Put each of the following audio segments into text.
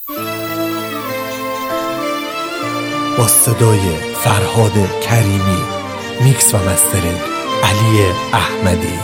با صدای فرهاد کریمی، میکس و مسترینگ علی احمدی.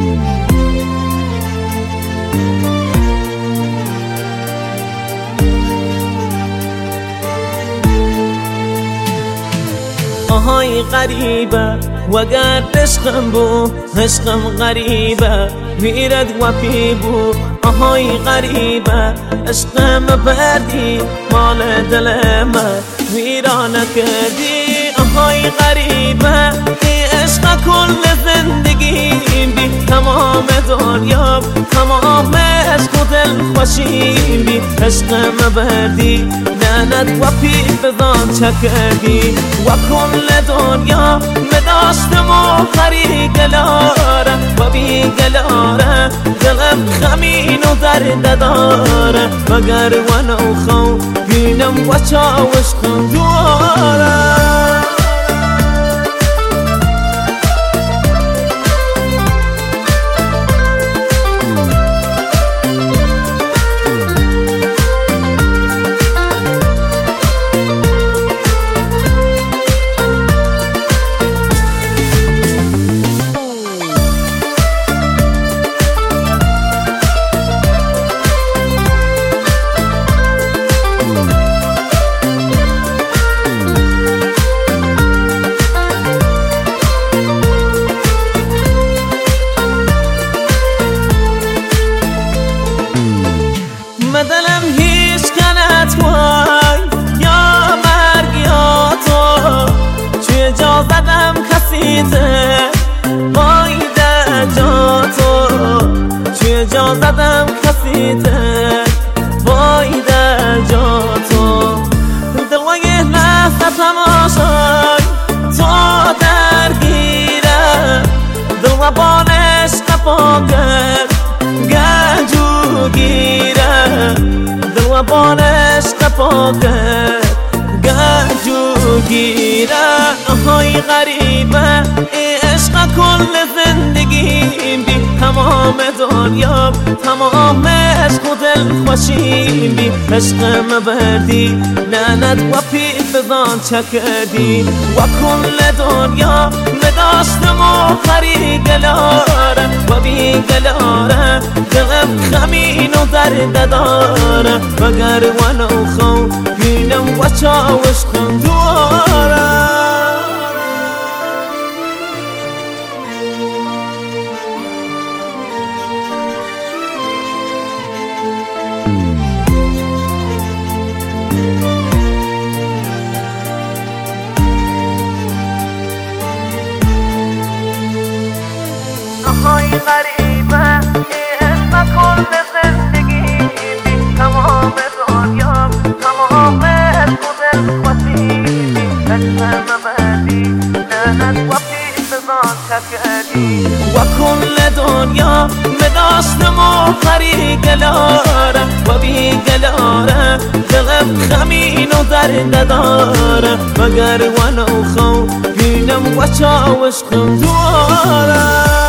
آهای غریبه وگر عشقم بو عشقم غریبه میرد و پی بو. آهای غریبه عشقم بردی مال دلم ویران کردی. آهای غریبه ای عشق کل زندگی بی تمام دنیا تمام عشق و دل خوشی بی. عشقم بردی لعنت و پی بزان چه کردی و کل دنیا مداشتم و خری گلاره و بی گلاره دلم خمین و درد داره مگر و نوخو بینم و چاوش خندواره. دلم هیچ کنت وای یا مرگ یا تو چه جا زدم کسی ده وای ده جا تو چه جا زدم کسی ده وای ده جا تو دلوی لحظه تماشای تو درگیره دل و بانش قفا کرد گنجو گیره دل و بانش قفا کرد گنجو گیره. آهای غریبه ای عشق کل زندگی بی تمام دنیا تمام عشق و دل خوشی بی. عشقم بردی لعنت و پی بزان چه کردی و کل دنیا مداشتم و خری گلاره و بی گلاره دلم خمین و درد داره مگر و نوخو بینم و چاوش خندواره. آهای غریبه ای عشق کل زندگی بی تمام دنیا تمام عشق و دل خوشی بی. عشقم بردی لعنت و پی بزان چه کردی و کل دنیا مداشتم و خری گلاره و بی گلاره دلم خمین و درد داره مگر و نوخو بینم و چاوش خندواره.